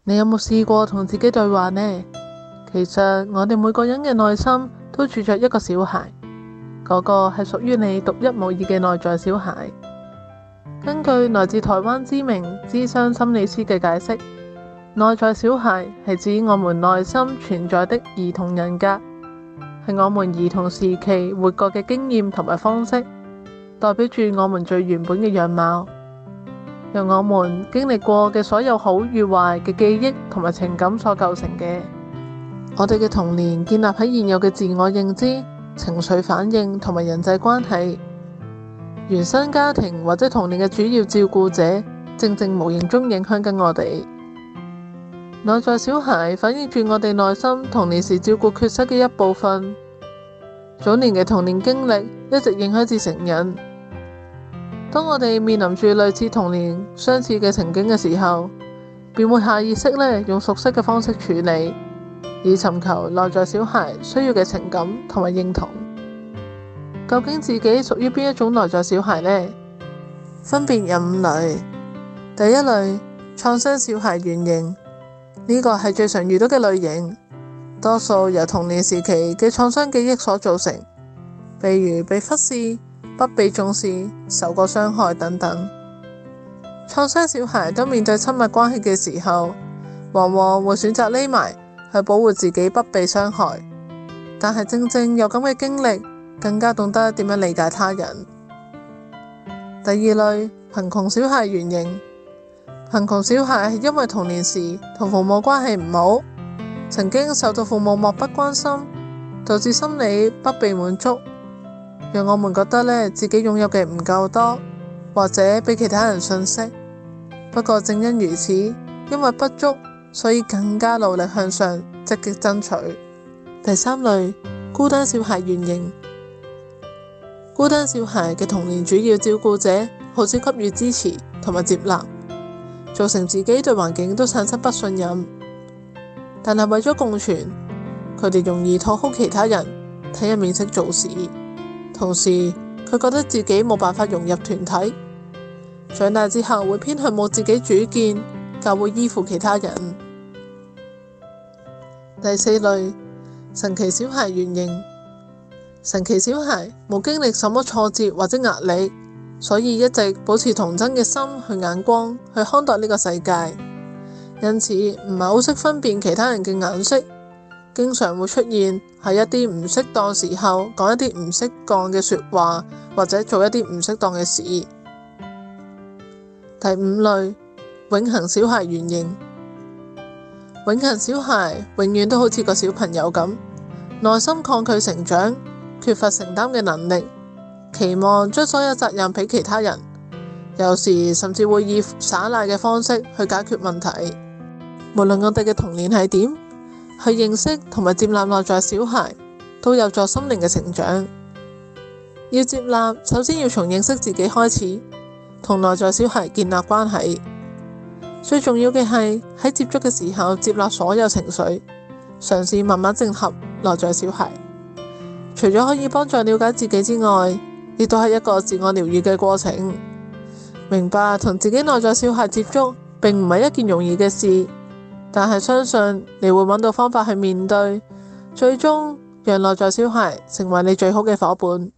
你有冇試過同自己對話呢？其實我哋每個人嘅內心都住着一個小孩，嗰個係屬於你獨一無二嘅內在小孩。根據來自台灣知名諮商心理師嘅解釋，內在小孩係指我們內心存在的兒童人格，係我們兒童時期活過嘅經驗同埋方式，代表住我們最原本嘅樣貌。由我們經歷過嘅所有好與壞嘅記憶同埋情感所構成嘅。我哋嘅童年建立喺現有嘅自我認知、情緒反應同埋人際關係。原生家庭或者童年嘅主要照顧者，正正無形中影響緊我哋。內在小孩反映住我哋內心童年時照顧缺失嘅一部分。早年嘅童年經歷一直影響至成人。當我哋面臨住類似童年相似嘅情景嘅時候，便會下意識用熟悉嘅方式處理，以尋求內在小孩需要嘅情感同埋認同。究竟自己屬於邊一種內在小孩呢？分別有5類。第一類，創傷小孩原型，呢個係最常遇到嘅類型，多數由童年時期嘅創傷記憶所造成，譬如被忽視、不被重視、受過傷害等等。創傷小孩當面對親密關係嘅時候，往往會選擇匿埋去保護自己不被傷害，但係正正有咁嘅經歷，更加懂得點樣理解他人。第二類，貧窮小孩原型，貧窮小孩係因為童年時同父母關係唔好，曾經受到父母漠不關心，導致心理不被滿足，讓我們覺得自己擁有嘅唔夠多，或者俾其他人遜色。不過正因如此，因為不足，所以更加努力向上，積極爭取。第三類，孤單小孩原型，孤單小孩嘅童年主要照顧者好少給予支持同埋接納，造成自己對環境都產生不信任。但係為咗共存，佢哋容易討好其他人，睇人面色做事。同時，佢覺得自己冇辦法融入團體，長大之後會偏向冇自己主見，較會依附其他人。第四類，神奇小孩原型，神奇小孩冇經歷什麼挫折或者壓力，所以一直保持童真嘅心去眼光去看待呢個世界，因此唔係好識分辨其他人嘅顏色，經常會出現喺一啲唔適當時候講一啲唔適當嘅說話，或者做一啲唔適當嘅事。第五類，永恆小孩原型，永恆小孩永遠都好似個小朋友咁，內心抗拒成長，缺乏承擔嘅能力，期望將所有責任俾其他人，有時甚至會以耍賴嘅方式去解決問題。無論我哋嘅童年係點，去認識同埋接納內在小孩，都有助心靈嘅成長。要接納，首先要從認識自己開始，同內在小孩建立關係。最重要嘅係喺接觸嘅時候接納所有情緒，嘗試慢慢整合內在小孩。除咗可以幫助了解自己之外，亦都係一個自我療癒嘅過程。明白同自己內在小孩接觸並唔係一件容易嘅事，但係相信你會揾到方法去面對，最終讓內在小孩成為你最好嘅夥伴。